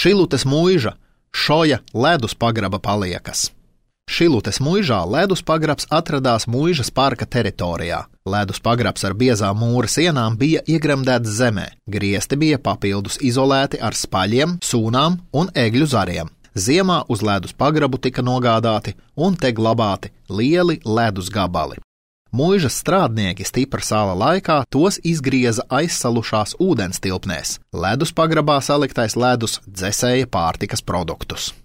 Šilutes muiža, Šoja ledus pagraba paliekas. Šilutes muižā ledus pagrabs atradās muižas parka teritorijā. Ledus pagrabs ar biezām mūra sienām bija iegremdēts zemē, griesti bija papildus izolēti ar spaļiem, sūnām un egļu zariem. Ziemā uz ledus pagrabu tika nogādāti un te glabāti lieli ledus gabali. Muižas strādnieki stipra sāla laikā tos izgrieza aizsalušās ūdens tilpnēs. Ledus pagrabā saliktais ledus dzesēja pārtikas produktus.